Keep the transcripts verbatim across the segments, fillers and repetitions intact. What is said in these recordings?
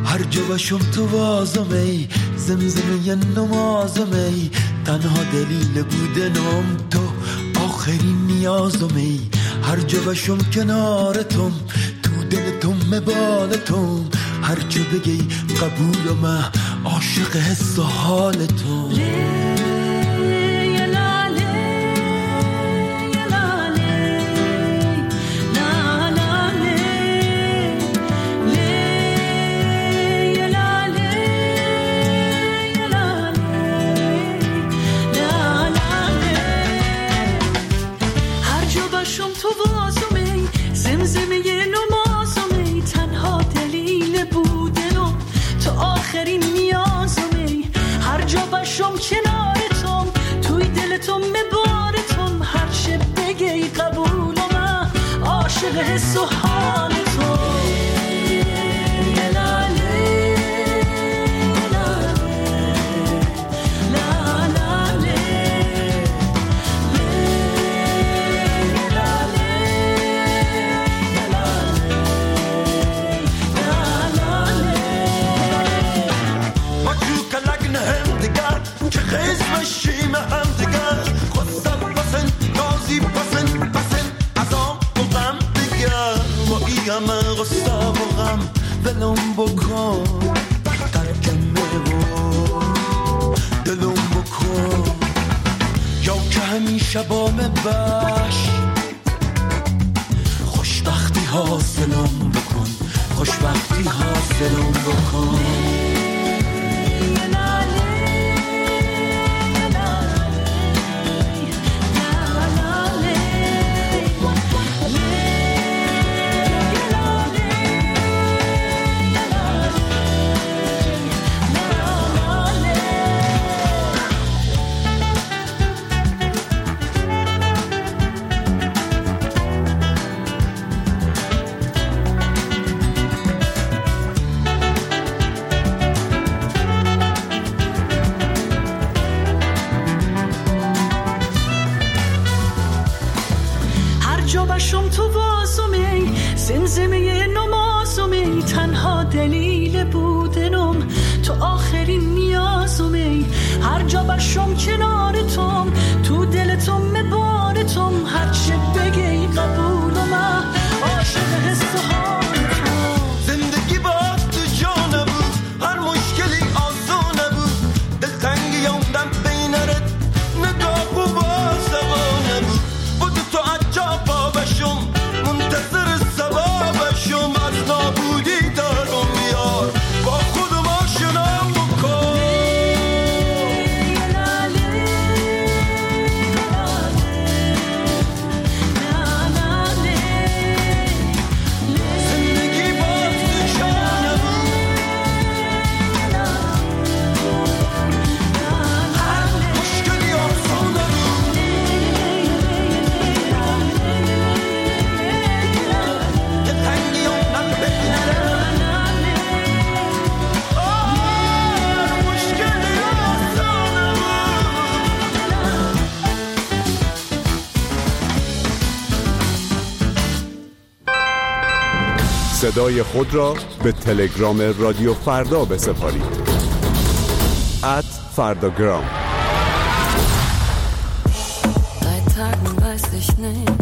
هر جا باشم تو وازم ای زمزمه نمازم ای تنها دلیل بودنم تو آخرین نیازم ای هر جا باشم کنارتم تو دلتم مبالتم هر جا بگی قبولم عاشق حس و حالتم کنارتم توی دلتم مبارتم هر چه بگی قبولم عاشق حس و حالتم همه غصه و غم دلم بکن ترکمه و دلم بکن یا که همیشه با من باش خوشبختی حاصلم بکن خوشبختی حاصلم بکن شم تو واسمی زمزمه نمازمی تنها دلیل بودنم تو آخرین نیازمی هر جا باشم کنارتم تو دلتم مبارتم هر چه بگی قبولم عاشق حس و حالتم زندگی با تو جا نبود هر مشکلی آسان نبود دلتنگی یومدم بینرت نگاه و بازدوا نبود بود تو عجب منتظر سبابشم از نابودی دارم یار با خودم آشنام بکن زندگی باز تو جا نبود هر مشکلی آسان نبود صدای خود را به تلگرام رادیو فردا بسپارید ات فرداگرام. Seit Tagen weiß ich nicht,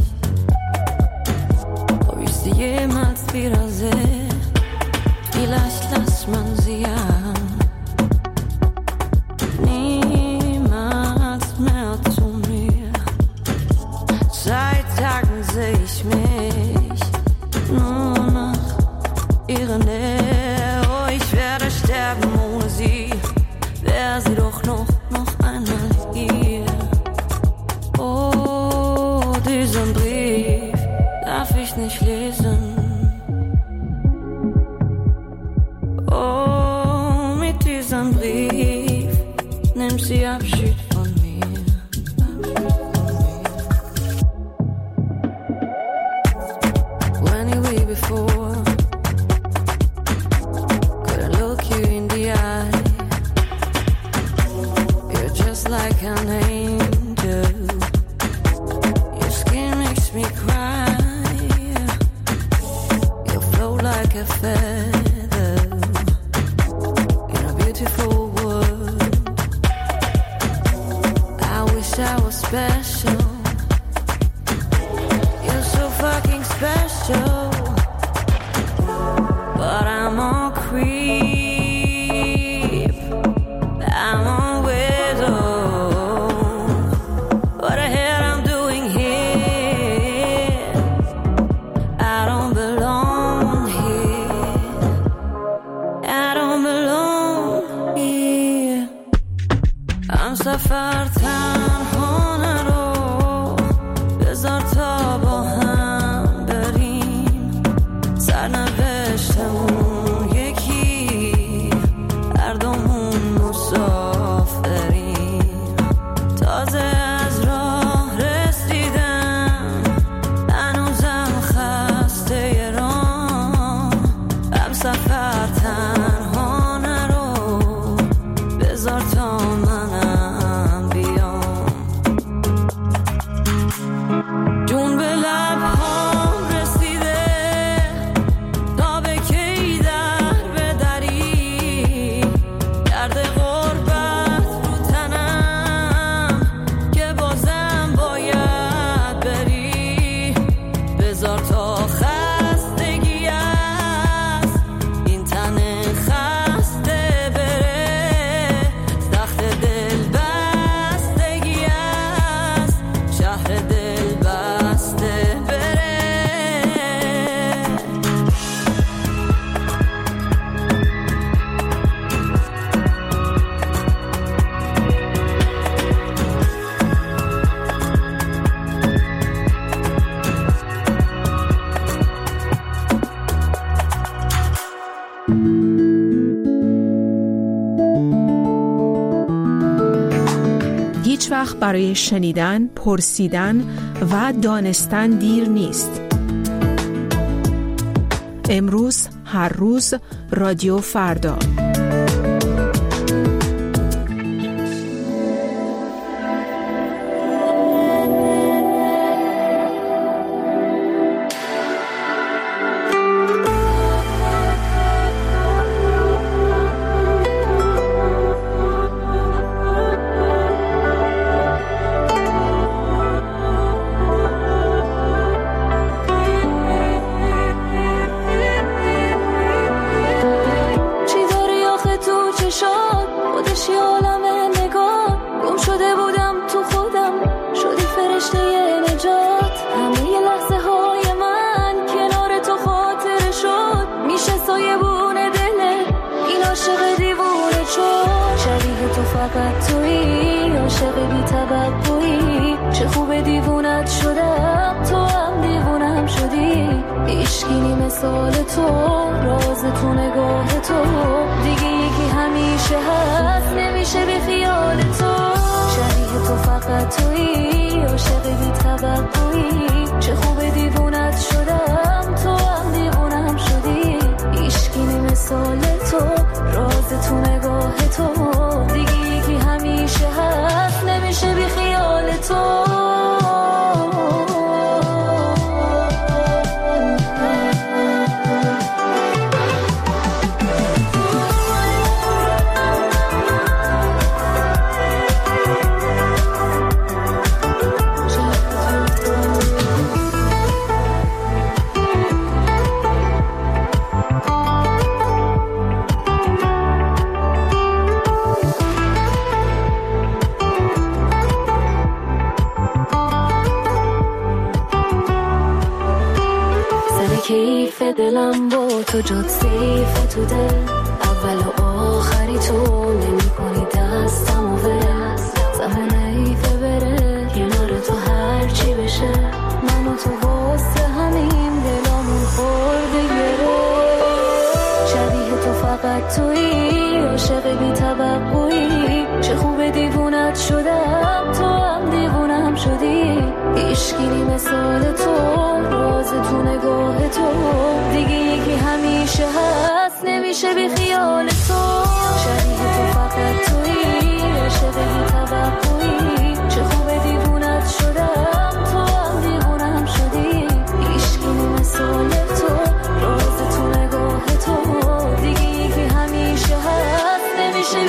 ob ich sie jemals wiedersehe. Vielleicht lässt man sie ja niemals mehr zu mir. Seit Tagen sehe ich mich nur nach ihrer Nähe. Oh, ich werde sterben ohne sie. Wäre sie doch noch, noch einmal hier. Oh, diesen Brief darf ich nicht lesen. Oh, mit diesem Brief nimmt sie Abschied von mir. When you were before, could I look you in the eye? You're just like an angel. Your skin makes me cry. You float like a feather. beautiful world. I wish I was special. You're so fucking special. But I'm on creep. I'm on widow. What the hell I'm doing here? I don't belong here. I don't belong here. I'm سفر تنها نرو. بذار تا با هم بریم. سرنوشتمون یکی. هر دومون مسافریم. تازه از راه رسیدم. هنوزم خسته راه. هم سفر تنها نرو. بذار تا منم بیام. جون به لبهام رسیده. تا به کی در بدری. درد غربت رو تنم. که بازم باید بری. بذار تا خستگی است. این تن خسته بره. تخت دل بستگی است. شهر دل بسته بره. هیچ وقت برای شنیدن، پرسیدن و دانستن دیر نیست. امروز، هر روز، رادیو فردا. چی داری آخه تو چشات؟ خودش یه عالمه نگاه. گم شده بودم تو خودم. شدی فرشته نجات. همه یه لحظه های من کنار تو خاطره شد. میشه سایبون دله این عاشق دیوونه چون. شبیه تو فقط تویی. عاشق بی توقعی. چه خوب دیوونت شدم. تو هم دیوونم شدی. عشقی مثال تو. راز تو نگاه تو. دیگه یکی همیشه هست. نمیشه بی خیال تو. شبیه تو فقط تویی. عاشق بی توقعی. چه خوب دیوونت شدم. تو هم دیوونم شدی. عشقی مثال تو. راز تو نگاه تو. دیگه یکی همیشه هست. نمیشه بی خیال تو. کیف دلم با تو جد سیف تو دل. اول و آخری تو نمی کنی دستم و ول. زمان ایفه بره کنار تو هر چی بشه. من و تو واسه همین دلامون خورده گره. شبیه تو فقط تویی. عاشق بی توقعی. چه خوب دیوونت شدم. تو هم دیوونم شدی. عشقی مثال تو. راز تو نگاه تو. دیگه یکی همیشه هست. نمیشه بی خیال تو. شبیه تو فقط تویی. عاشق بی توقعی. چه خوب دیوونت شدم. تو هم دیوونم شدی. عشقی مثال تو. راز تو نگاه تو. دیگه یکی همیشه هست. نمیشه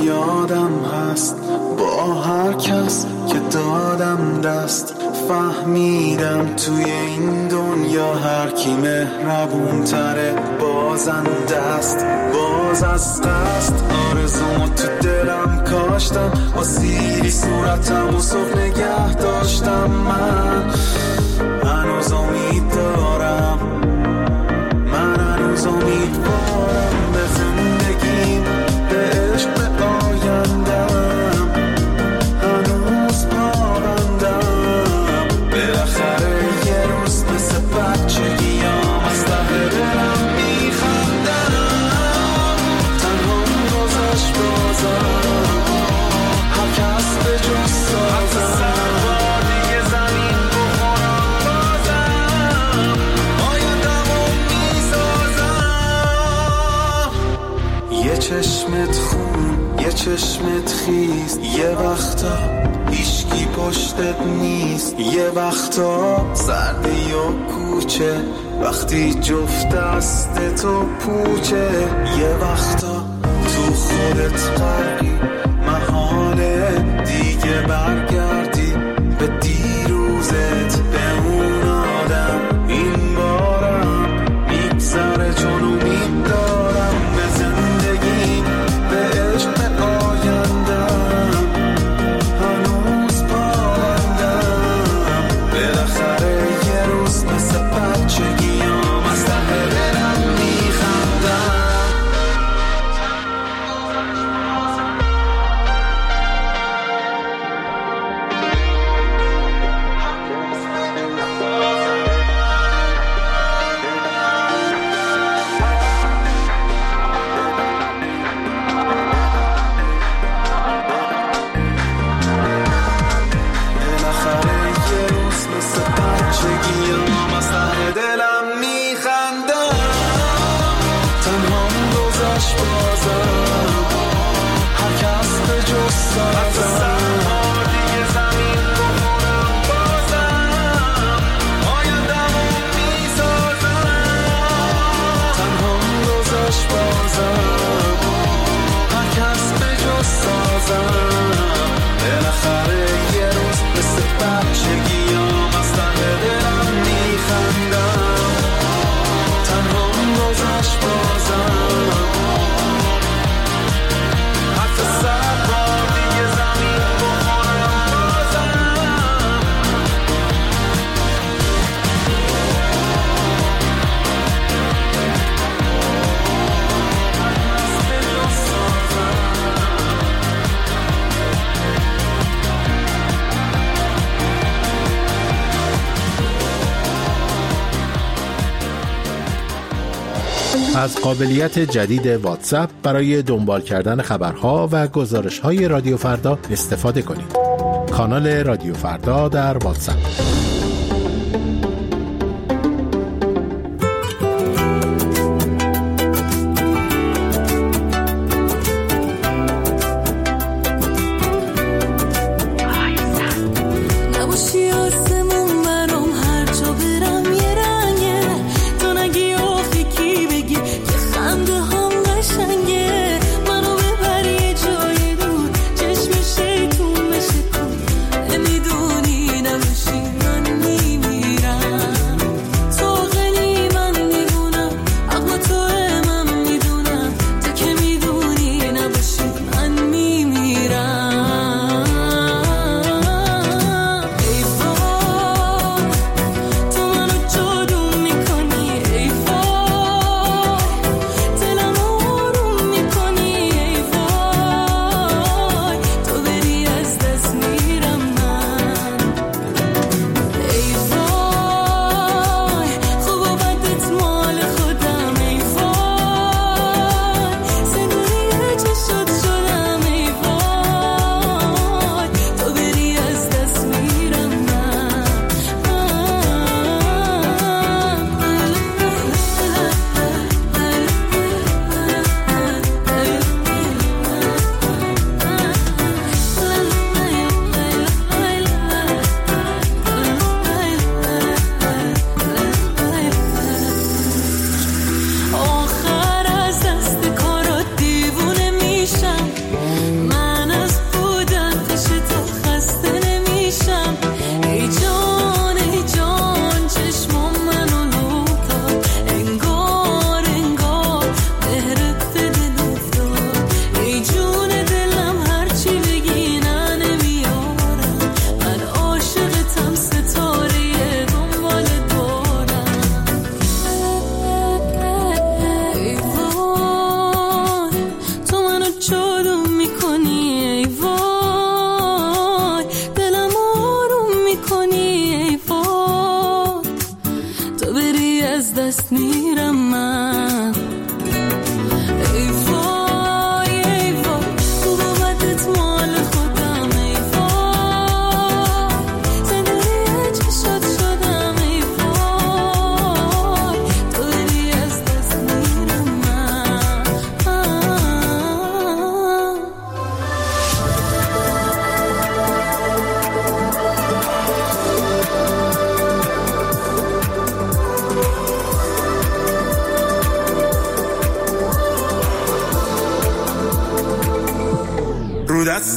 یادم هست با هر کس که دادم دست فهمیدم توی این دنیا هر کی مهربون تره بازنده است باز از قصد آرزومو تو دلم کاشتم با سیری صورتم و صبح نگه داشتم من هنوز امید دارم من هنوز امیدوارم به زندگیم به عشق به آیندم هنوز پابندم بالاخره یه روز مثل بچگیام از ته دلم میخندم تنهام گذشت بازم هر کس به جز سازم دیگه زمین بخورم بازم آیندمو میسازم یه چشمت خون یه چشمت خیز یه وقتا هیچکی پشتت نیست یه وقتا سردی و کوچه وقتی جفت دست تو پوچه یه وقتا تو خودت غرقی محاله دیگه برگردی به دیروزت به اون آدم این بارم میگذره چون امید دارم به زندگیم به عشق به آیندم هنوز پابندم بالاخره یه روز مثل بچگیام از ته دلم میخندم از قابلیت جدید واتساپ برای دنبال کردن خبرها و گزارش‌های رادیو فردا استفاده کنید. کانال رادیو فردا در واتساپ. نمیدونی نمیشی من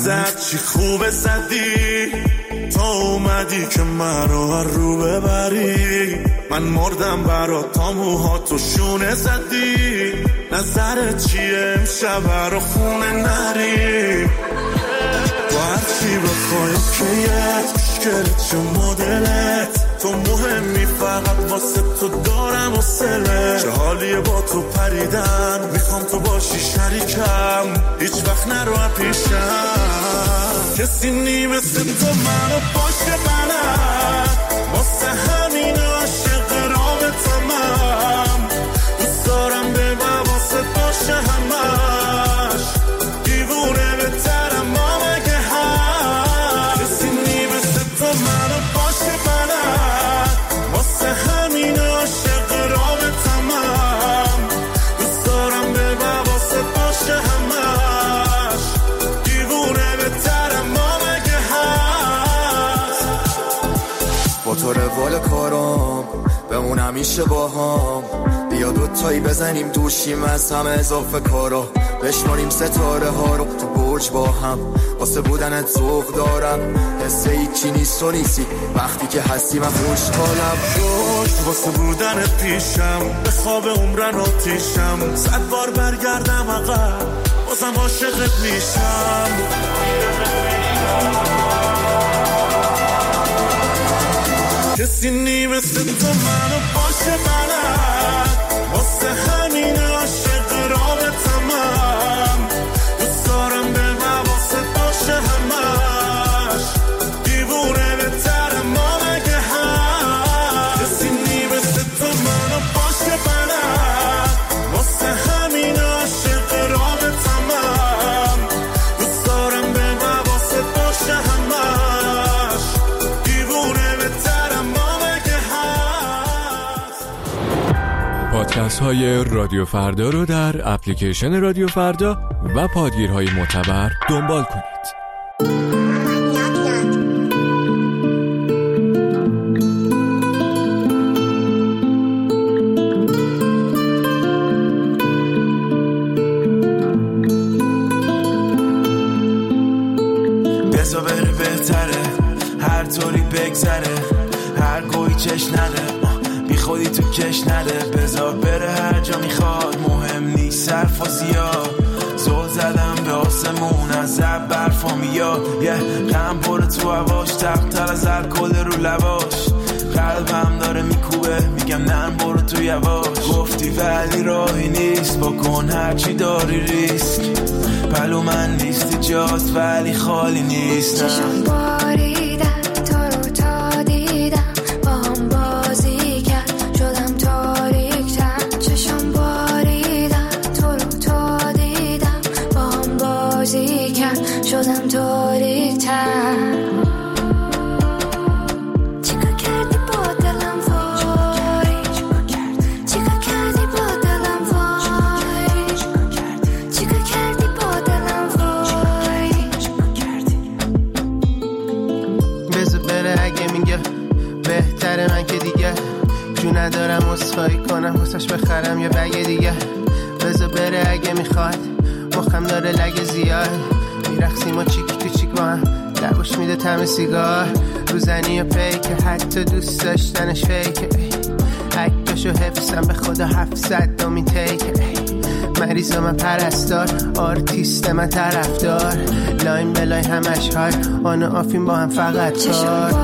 زد چی خوبه زدی تا اومدی که من رو رو ببری. من مردم برات تا موهاتو شونه زدی. نظرت چیه امشب رو خونه نری؟ با هرچی بخوای کیت مشکلت چه مدلت تو مهمی فقط واسه تو دارم و سله. چه حالیه با تو پریدن میخوام تو باشی شریکم هیچ وقت نرو پیشم. کسی نیمست تو منو باشه منم واسه همین عاشق رابطمم. دوست دارم به من واسه باشه همش دیوونه بهترم ما مگه هم. کسی نیمست تو منو باشه منم واسه همین عاشق رابطمم. دوست دارم به من واسه باشه همش دیوونه بهترم ما مگه هست. با تو روال کارم بمون همیشه با هم. بیا دوتایی بزنیم دوشیم از همه اضافه کارا. بشماریم ستاره ها رو تو برج با هم. واسه بودنت ذوق دارم حس هیچی نیست و نیستی وقتی که هستی من خوشحالم. روش واسه بودنت پیشم به خواب عمرن آتیشم. صد بار برگردم عقب بازم عاشقت میشم. کسی نیمست تو منو باشه منم واسه همین عاشق رابطمم. دوست دارم به من واسه باشه همش دیوونه بهترم ما مگه هم. کسی نیمست تو منو باشه منم واسه همین عاشق رابطمم. دوست دارم به من واسه باشه همش دیوونه بهترم ما مگه هست. پادکست های رادیو فردا رو در اپلیکیشن رادیو فردا و پادگیرهای معتبر دنبال کنید. بزا بره بهتره هر طوری بگذره هر گوی چش نده بی خودی تو کش نده. بذار بره هر جا میخواد مهم نیست صرف و زیاد. زل زدم به آسمون از زب برفا میاد. یه غم پره تو هواش تقتر از الکل رو لباش. قلبم داره میکوبه میگم نرم برو تو یواش. گفتی ولی راهی نیست بکن هرچی داری ریسک. پلو من نیستی جاست ولی خالی نیست. چشم باریدن تو رو تا دیدم با هم بازی کرد شدم تاریک‌تر. چشم باریدن تو رو تا دیدم با هم بازی کرد شدم تاریک‌تر. من که دیگه جو ندارم اسخایی کنم واسش بخرم یه بگه دیگه. بذار بره اگه میخواد مخم داره لگه زیاد. میرقصیم و چیک تو چیک با هم لبوش میده تم سیگار. روزنی و پیکه حتی دوست داشتنش فیکه. عکسشو حفظم به خدا هفتصد دومین تیکه. مریض من پرستار آرتیست من طرفدار. لاین بلای همش های آن و آفین با هم فقط کار.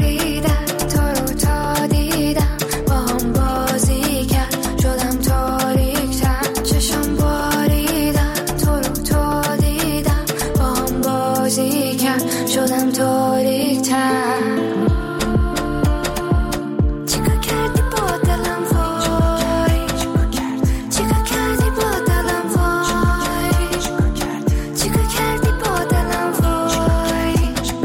شدم تاریک‌تر. چیکار کردی با دلم وای چیکار کردی با دلم وای چیکار کردی با دلم وای.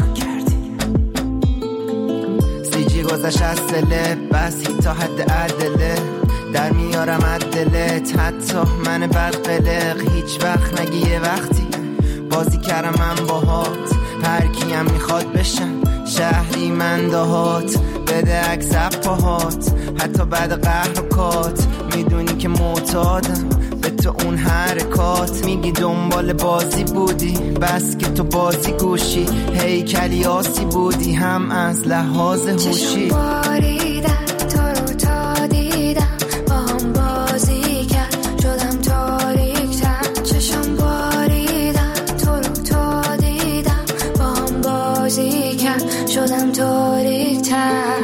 سی جی گذشت از دلت بس تا حد عدله. در میارم عدلت حتی من بد قلق. هیچ وقت نگی یه وقتی بازی کردم من باهات. هر کیم میخواد بشم شهری من دهات. بده عکس پاهات حتی بعد قهر و کات. میدونی که معتادم به تو تو اون حرکات میگی دنبال بازی بودی، بس که تو بازی گوشی هیکلی آسی بودی هم از لحاظ هوشی. چشم باریدن تو رو تا دیدم با هم بازی کرد شدم تاریک‌تر. چشم باریدن تو رو تا دیدم با هم بازی کرد شدم تاریک‌تر.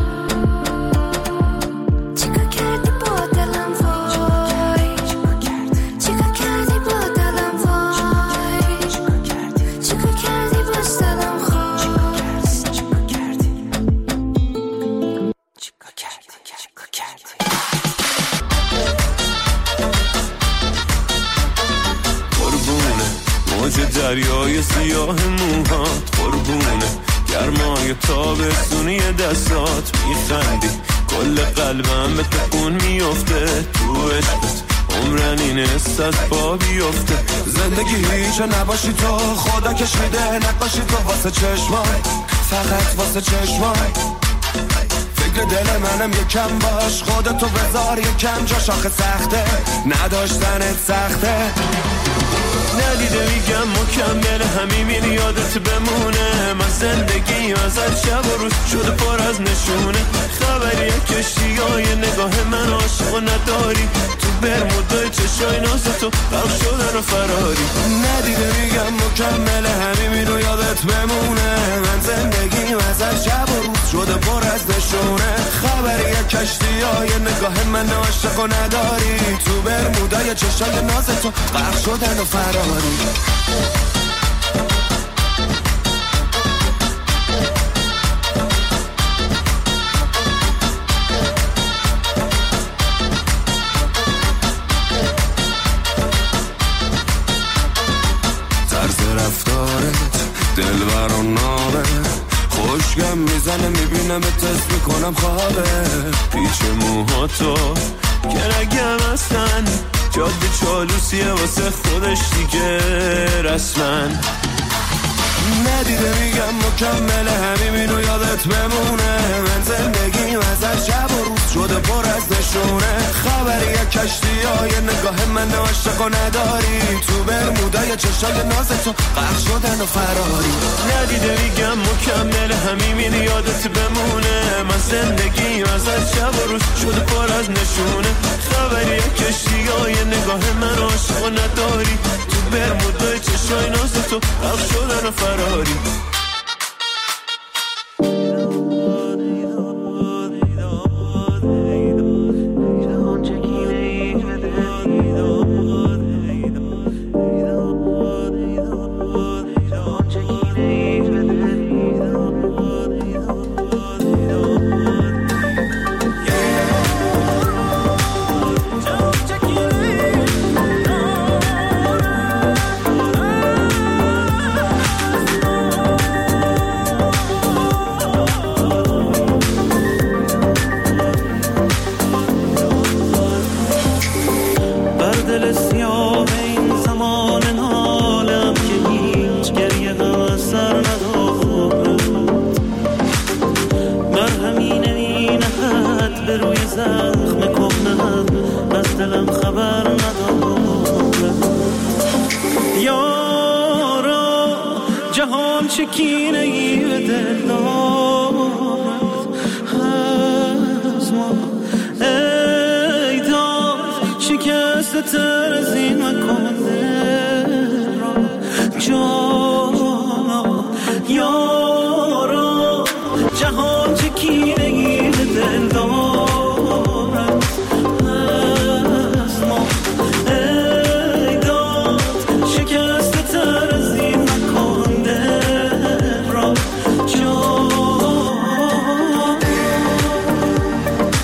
دریای سیاه موهات قربونه گرمای تابستونی دستات. میخندی کل قلبم به تکون میفته تو عشقت عمرن این است از پا بیفته. زندگی هیچ نباشی تو خدا کشیده نقاشی تو واسه چشمان فقط واسه چشمان. فکر دل منم یکم باش خودتو بذار یکم جا شاخه سخته نداشتنت سخته. ندیده میگم مکمل همین یادت بمونه. من زندگی ازت شب و روز شده پر از نشونه. خبری کشتی های نگاه من عاشق و نداری تو برمودای چشای نازتو غرق شدن و فراری. ندیده میگم مکمل همین رو یادت بمونه. من زندگی ازت شب و روز شده پر از نشونه. خبری کشتی های نگاه من عاشق و نداری تو برمودای چشای نازتو غرق شدن و فراری. طرز رفتارت دلبر و نابه خوشگم میزنه میبینم تست میکنم خوابه. پیچ موهاتو که رگم هستن جاده چالوسیه واسه خودش دیگه رسمن. ندیده میگم مکمل همین رو یادت بمونه. من زندگی ازت شب و روز شده پر از نشونه. خبری کشتی های نگاه من عاشق و نداری تو برمودای چشای نازتو غرق شدن و فراری. ندیده میگم مکمل همین یادت بمونه. من زندگی ازت شب و روز شده پر از نشونه. خبری کشتی های نگاه من عاشق و نداری تو برمودای چشای نازتو غرق شدن و فراری.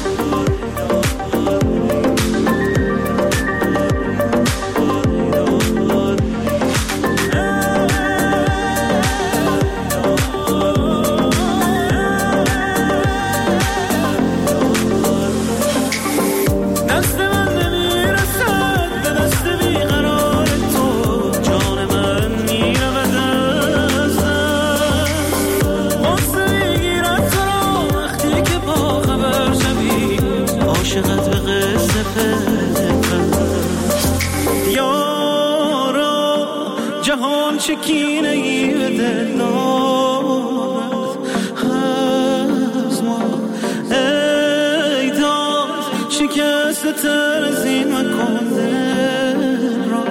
Oh جهان چکینه ای به دل دارد از ما. ای داد شکست تر از این مکن دل را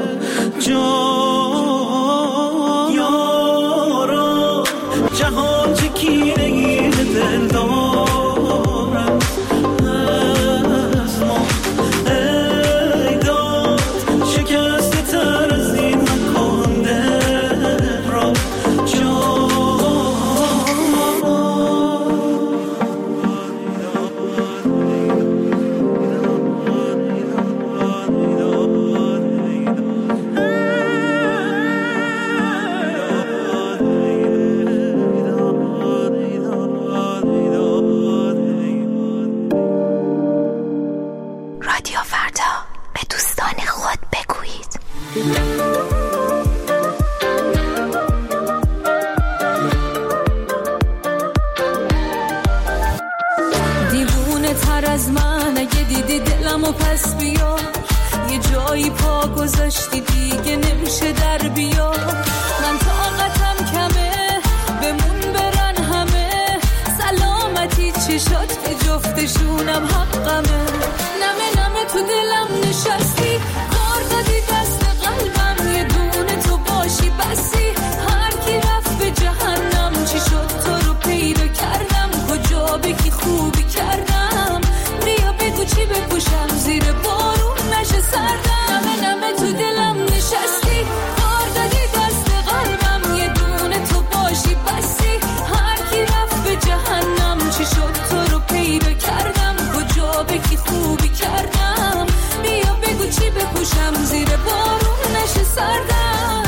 جان یارا. جهان چکینه ای به دل دارد از ما. ای داد شکست تر از این مکن دل را جان. رادیو فردا، به دوستان خود بگویید. دیوونه تر از من اگه دیدی دلمو پس بیار، یه جایی پا گذاشتی دیگه نمیشه در بیار. من طاقتم کمه بمون برن همه، سلامتی چشات به جفتشونم حقمه. نمه نمه تو دلم نشستی، کار دادی دست قلبم، یه دونه تو باشی بسی. هر کی رفت به جهنم، چی شد تو رو پیدا کردم، کجا بگی خوبی کردم. بیا بگو چی بپوشم زیر بارون نشه سردم. نمه نمه تو دلم نشستی، کار دادی دست قلبم، یه دونه تو باشی بسی. هر کی رفت به جهنم، چی شد تو رو پیدا کردم، کجا بگی خوبی کردم. بیا بگو چی بپوشم زیر بارون نشه سردم.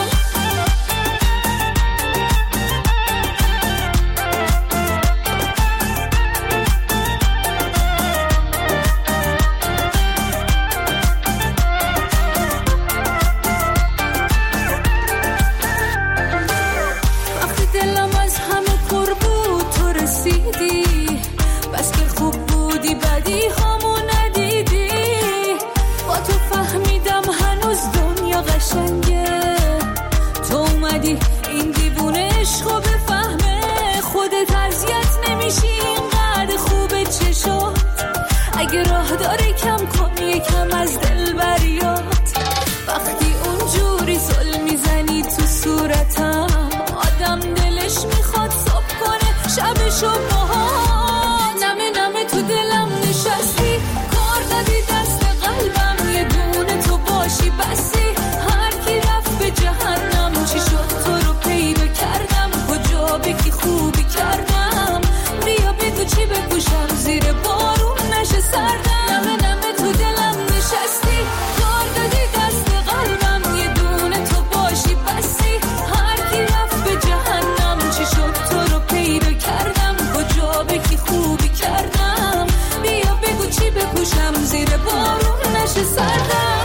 وقتی دلم از همه پر بود تو رسیدی، بس که خوب بودی بدی همو ندیدی. با تو فهمیدم هنوز دنیا قشنگه، تو اومدی این دیوونه عشقو بفهمه. خودت اذیت نمیشی اینقدر خوبه چشات، اگه راه داره کم کن یکم از دل بریات. وقتی اونجوری زل میزنی تو صورتم، آدم دلش میخواد صبح کنه شبشو باهات. نمه نمه تو دلم نشستی، کار دادی دست قلبم، یه دونه تو باشی بسی. هر کی رفت به جهنم، چی شد تو رو پیدا کردم، کجا بگی خوبی کردم. بیا بگو چی بپوشم زیر بارون نشه سردم. نمه نمه تو دلم نشستی، کار دادی دست قلبم، یه دونه تو باشی بسی. هر کی رفت به جهنم، چی شد تو رو پیدا کردم، کجا بگی خوبی کردم. بیا بگو چی بپوشم زیر بارون نشه سردم.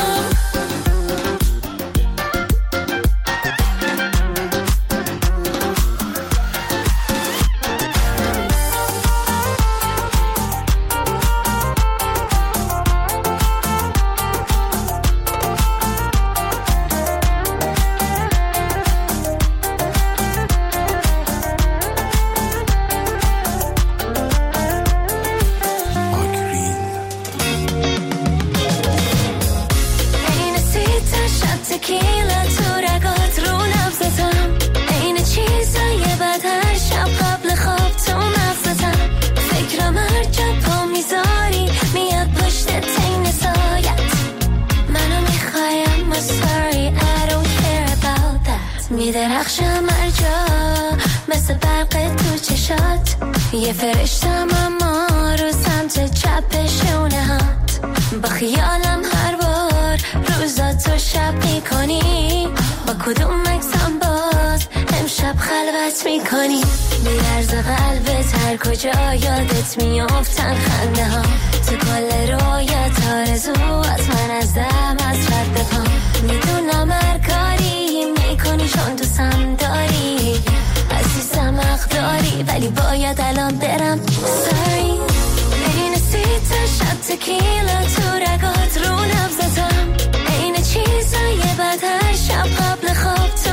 این سیتا شد تکیلا تو رگات رو نبزتم، این چیزای بد هر شب قبل خواب تو مغزتم. فکرم هر جا پا میذاری میاد پشت تین سایت. منو میخوایم I'm sorry I don't care about that. میدرخشم هر جا مثل برق تو چشات، یه فرشتم اما رو سمت چپ شونه هات. با خیالم هر بار روزا تو شب میکنی، با کدوم مکسم باز امشب خلوت میکنی. میلرز قلبت هر کجا یادت میافتن خنده ها، تو کل رویت آرزوات من از دم از رد پا. میدونم هر کاری میکنی چون دوستم داری، عزیزم حق داری ولی باید الان برم. Sorry این سیتا شد تکیلا تو رگات رو نبزتم، این چیزای بد هر شب قبل خواب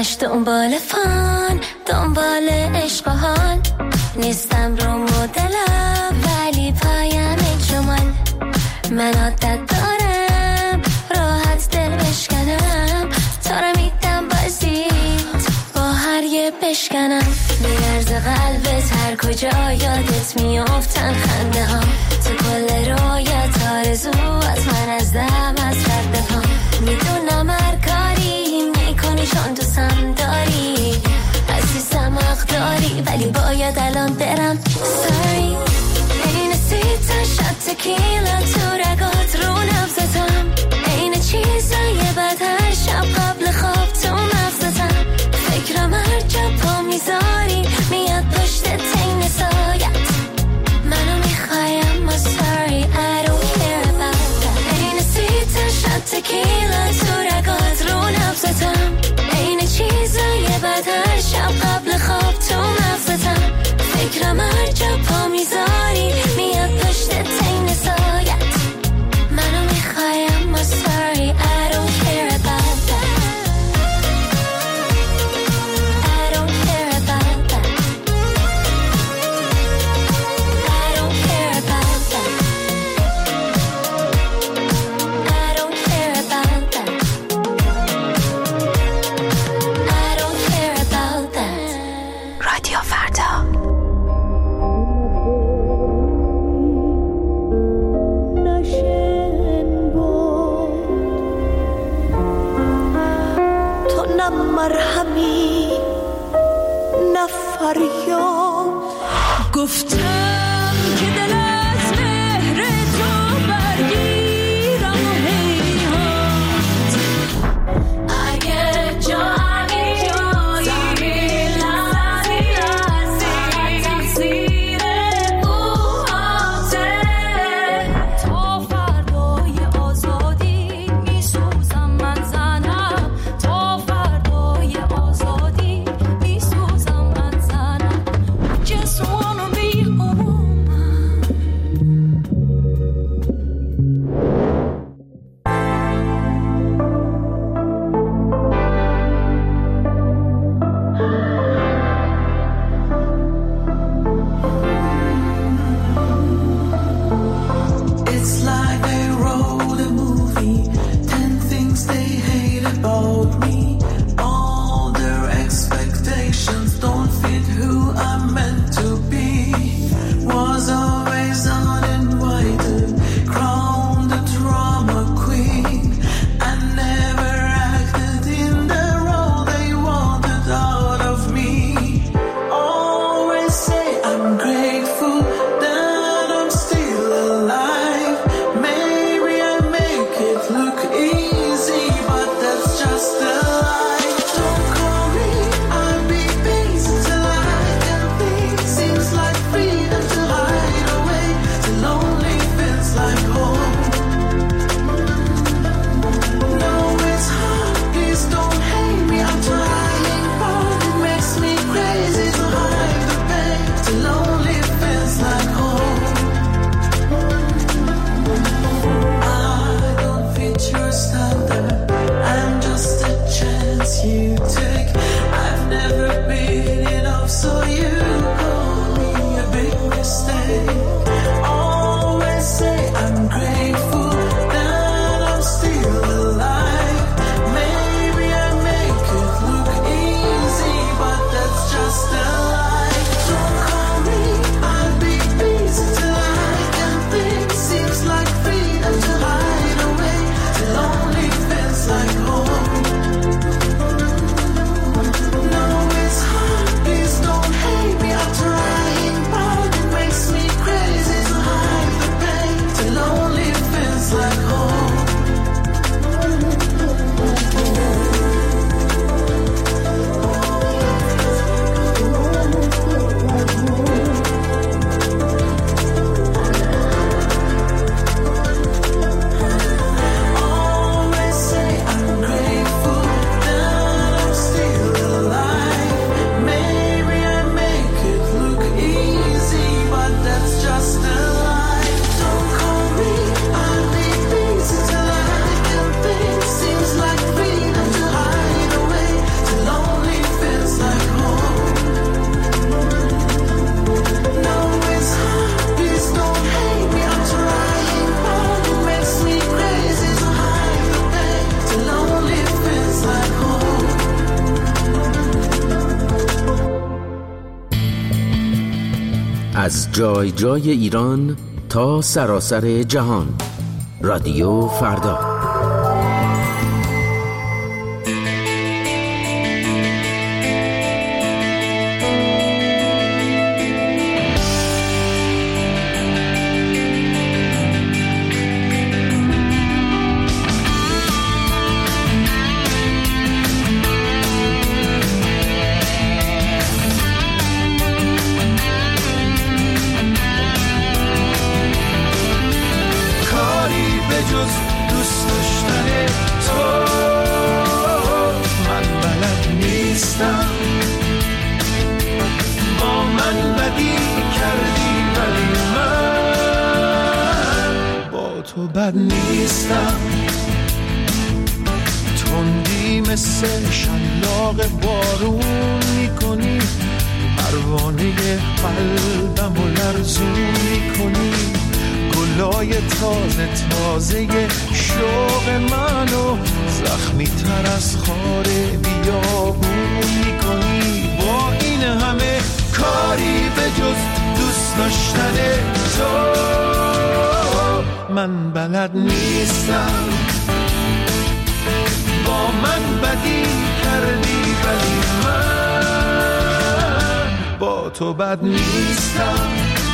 همش دنبال فان، دنبال عشق و حال، نیستم رو مدلم ولی پایم جمال. من عادت دارم راحت دل بشکنم، تا رو میدم بازیت با هر یه بشکنم. میارز قلبت هر کجا یادت میافتن خنده ها، تو کل رویت آرزو از من از دم از رد پا. میدونم هر کاری میکنی چون دوستم داری، عزیزم حق داری ولی باید الان برم. Sorry این سیتا شد تکیلا تو رگات رو نبزتم، این چیزای بد هر شب قبل خواب تو مغزتم. فکرم هر جا پا میذاری میاد پشت تین سایت، منو میخوایم ما sorry I don't care about that. این سیتا شد تکیلا تو رگات رو نبزتم، این چیزای بد هر شب قبل خواب تو مغزتم. فکرم هر جا پا میذاری میاد پشت تین سایت، منو میخوایم ما sorry I don't care about that. I don't care about that. I don't care about that. I don't care about that. I don't care about that. رادیو فردا. نه مرهمی نه فریاد، گفتم که دل از مهر تو برگیرم و هیهات. اگه جایی جایی لحظی لحظی تقصیر بوهاته، تا فردای آزادی میسوزم من زنم، تا فردای آزادی میسوزم من زنم. Just wanna be a woman. It's like they wrote a movie, ten things they hate about me. All their expectations don't fit who I'm meant to be. Was always uninvited, crowned a drama queen. I never acted in the role they wanted out of از جای جای ایران تا سراسر جهان. رادیو فردا. تو بد نیستم، تندی مثل شلاق بارون میکنی، پروانه قلبم و لرزون میکنی، گلای تازه تازه شوق منو زخمی تر از خار بیابون میکنی. با این همه کاری به جز دوست داشتن تو من بلد نیستم. با من بدی کردی ولی من با تو بد نیستم.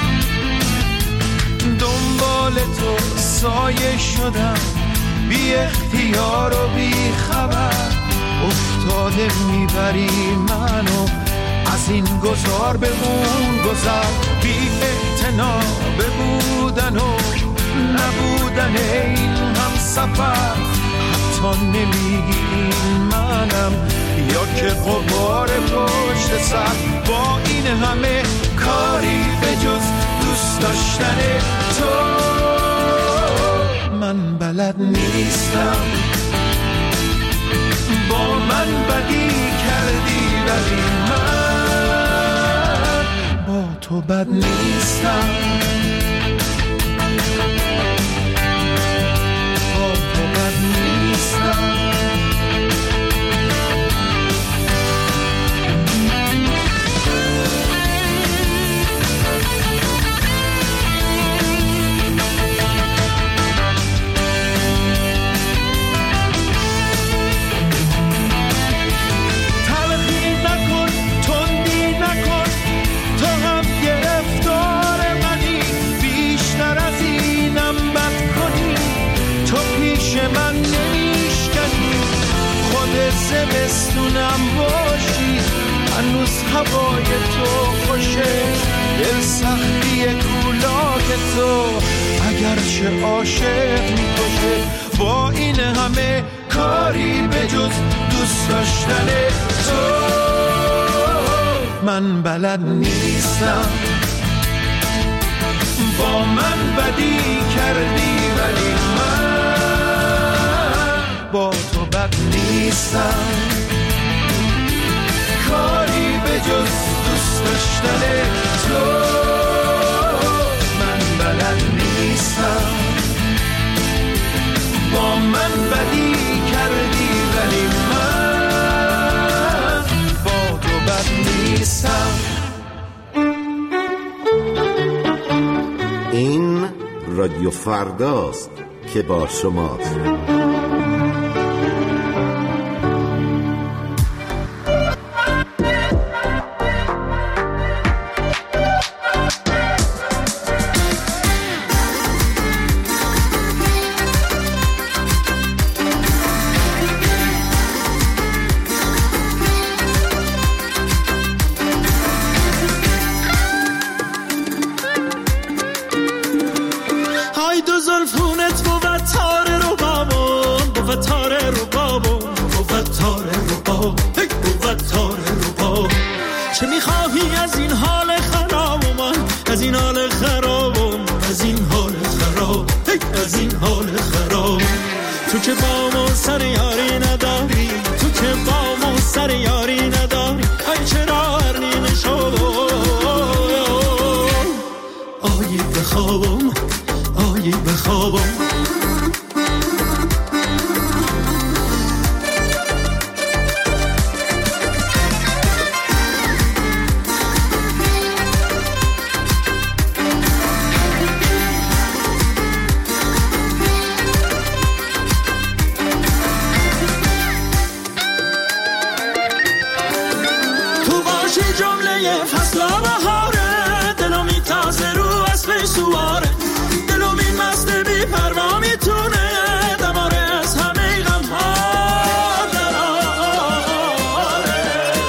دنبال تو سایه شدم، بی اختیار و بی خبر افتاده میبری منو از این گذار به اون گذر، بی اعتنا به بودن و نبودن این هم سفر. حتی نمیگی منم یا که غبار پشت سر. با این همه کاری به جز دوست داشتن تو من بلد نیستم. با من بدی کردی ولی من با تو بد نیستم. با تو بد نیستم. من نمیشکنی خود زمستونم باشی، هنوز هوای تو خوشه، دل سختی کولاک تو اگرچه عاشق میکشه. با این همه کاری به جز دوست داشتن تو من بلد نیستم. با من بدی کردی ولی من با تو بد نیستم. کاری به جز دوست داشتن تو من بلد نیستم. با من بدی کردی ولی من با تو بد نیستم. این رادیو فرداست که با شماست. چه میخواهی از این حال خراب من، از این حال خرابم، از این حال خراب، از این حال خراب. تو که با ما سر یاری نداری، تو که با ما سر یاری نداری، ای چرا هر نیمه شب آیی بخوابم، آیی بخوابم. یکی جمله فصل بهاره، دلو میتازه رو اسب سواره، دلو میمسته بی پروا میتونه دماره از همه غم ها دراره.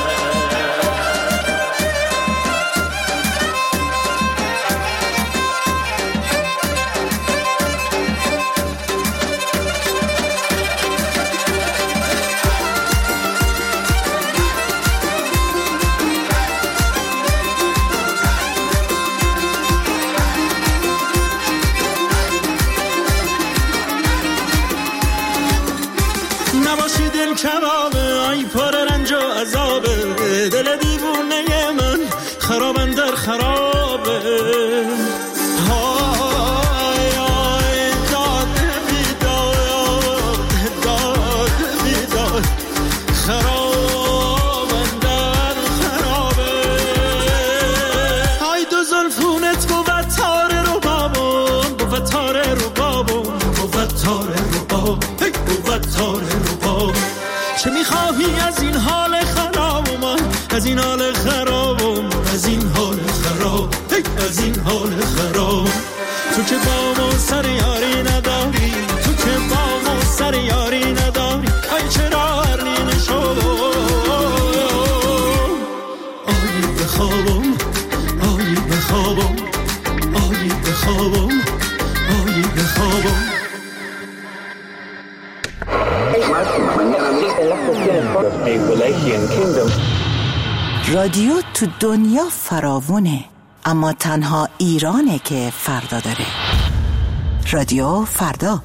نباشی دل کبابه، ای پر رنج و عذابه، دل دیوونه من خرابم در خرابه. های های داد بیداد، داد بیداد، خرابم در خرابه. های دو زلفونت بود تاره رو بابون، بود تاره رو بابون، بود تاره رو بابون، بود تاره رو بابون. چه میخواهی از این حال خراب من، از این حال خرابم، از این حال خراب، از این حال خراب. تو که با ما سر یاری نداری، تو که با ما سر یاری نداری، ای چرا هرلی نشو آیی بخوابم، آیی بخوابم، آیی بخوابم، آیی بخوابم. رادیو تو دنیا فراوونه، اما تنها ایرانه که فردا داره. رادیو فردا.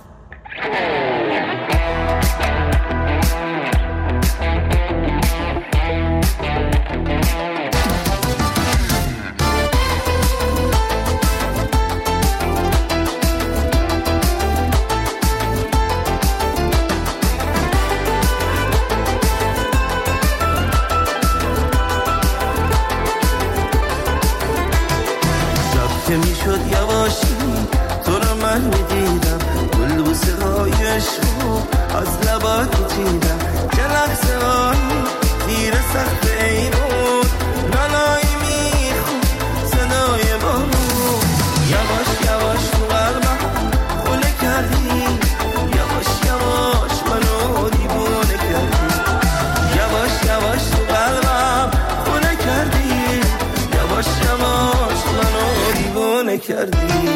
که میشد یواشی تو رو من میدیدم، گل بوسه های عشقو از لبات میچیدم. چه لحظه هایی تیر سخت ایمون، نالایی میخون صدای بامون. یواش یواش تو قلبم خونه کردی، یواش یواش منو دیوونه کردی. یواش یواش تو قلبم خونه کردی، یواش یواش منو دیوونه کردی.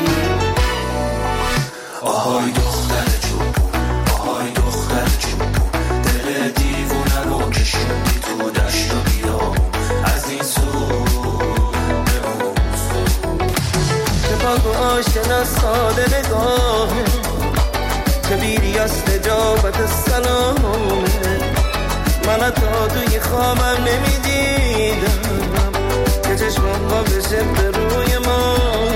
آهای دختر چوبون، آهای دختر چوبون، دل دیوونه رو کشوندی تو دشت و بیابون، از این سو به اون سو. که با گوشن ساده نگاهه، که بیری از نجابت سلامه. من تا توی خوابم نمیدیدم که چشمم با بشه به روی ما.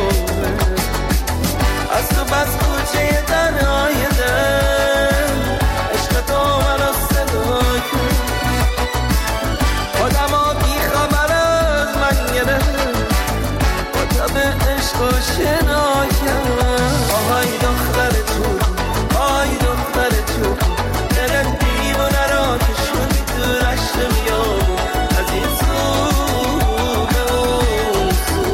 از تو بس کوچه تنهای دل، عشق تو منو صدا کن. آدم ها بی خبر از من گرفت، با تب عشق و شنا کرد. آهای دختر تو، آهای دختر تو، دل دیوانه را کشوندی تو رشت بیابون، از این سو به اون سو.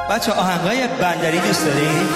بچه آهنگای بندری دوست دارید؟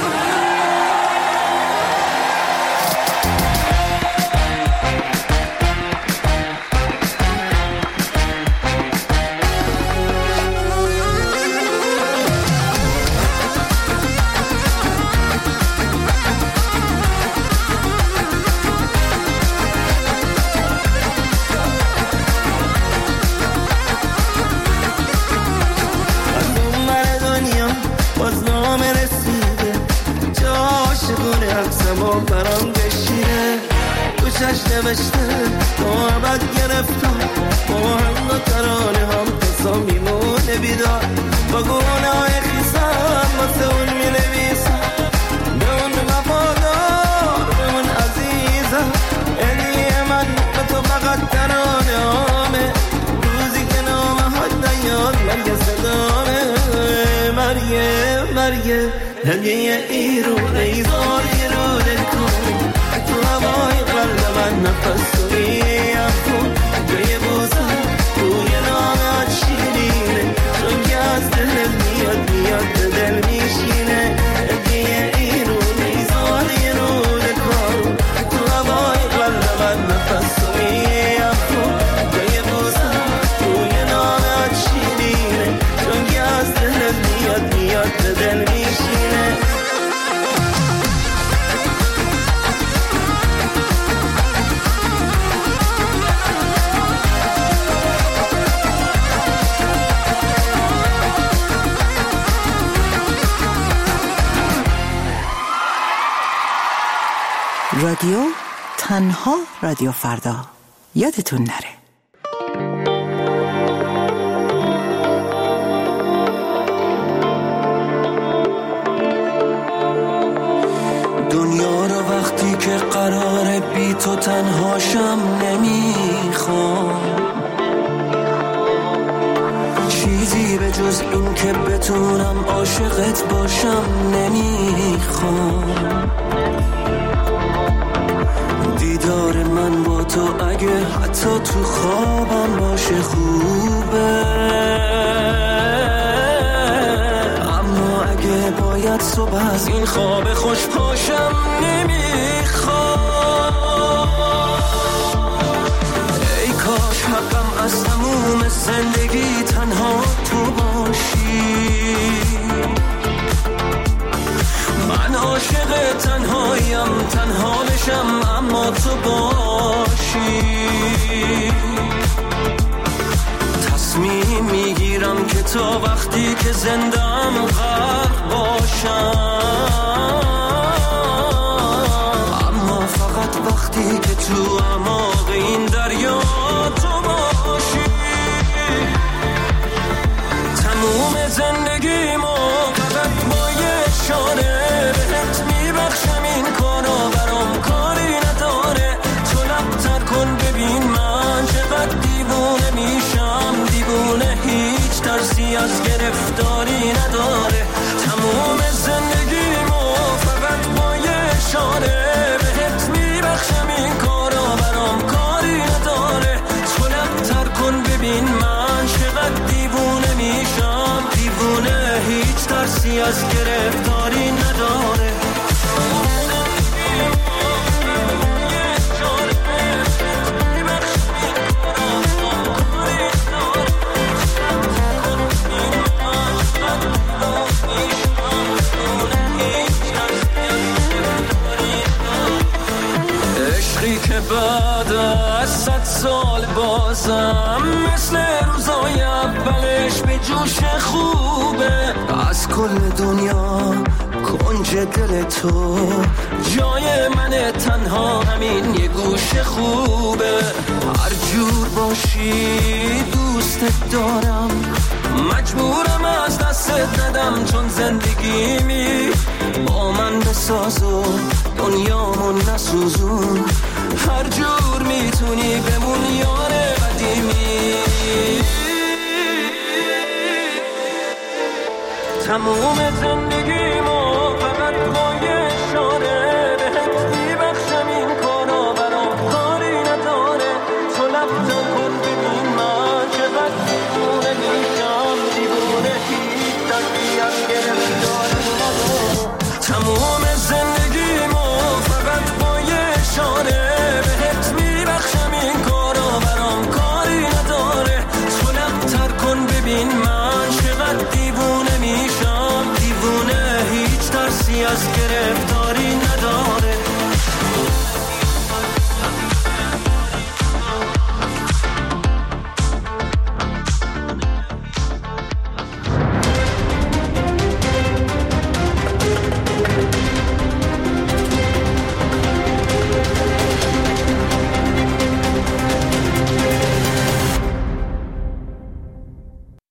برام بشینه کوچش نوشته محبت گرفتم محمد و ترانه هم قصا میمونه بیدار با گونه های خیسم واسه اون می نویسم به اون وفادار به اون عزیزم هدیه من به تو فقط ترانه همه روزی که نامه ها نیاد مرگ صدامه مرگه مرگه هدیه ایرونه ایزاری رو دل کن تو هوای قلب من نفس و میام کن جای بوزم روی نامت شیرینه چون که از دل میاد میاد به دل میشینه هدیه ایرونه ایزاری رو دل کن تو هوای قلب من نفس و میام کن جای بوزم روی نامت شیرینه چون که از دل میاد میاد به دل میشینه رادیو تنها رادیو فردا یادتون نره. دنیا رو وقتی که قراره بی تو تنهاشم نمیخوام چیزی به جز این که بتونم عاشقت باشم نمیخوام دیدار من با تو اگه حتی تو خوابم باشه خوبه اما اگه باید صبح از این خواب خوش پاشم نمیخوام ای کاش حقم از تموم زندگی تنها تو باشی من عاشق تنهاییم تنها بشم اما تو باشی تصمیم میگیرم که تا وقتی که زندم غرق باشم اما فقط وقتی که تو اعماق این دریا تو باشی تموم زندگیمو فقط با یه اشاره بهت میبخشم این کارو برام کاری نداره تو لبتر کن ببین من چقدر دیوونه میشم دیوونه هیچ ترسی از گرفتاری نداره تموم زندگیمو فقط با یه اشاره بهت میبخشم این کارو برام کاری نداره تو لبتر کن ببین من چقدر دیوونه میشم دیوونه هیچ ترسی از گرفتاری نداره عشقی که بعد از صد سال بازم مثل روزای اولش به جوش خوبه از کل دنیا کنج دل تو جای من تنها همین یه گوش خوبه هر جور باشی دوستت دارم مجبورم از دستت ندم چون زندگیمی با من بساز و دنیامون نسوزون هر جور میتونی بمون یار قدیمی تموم زندگیمو فقط با یه اشاره بهت میبخشم این کارو برام کاری نداره تو لبتر کن ببین من چقدر دیوونه میشم دیوونه هیچ تربیت گرفت کن ببین من چقدر دیوونه میشم، دیوونه هیچ ترسی از گرفتاری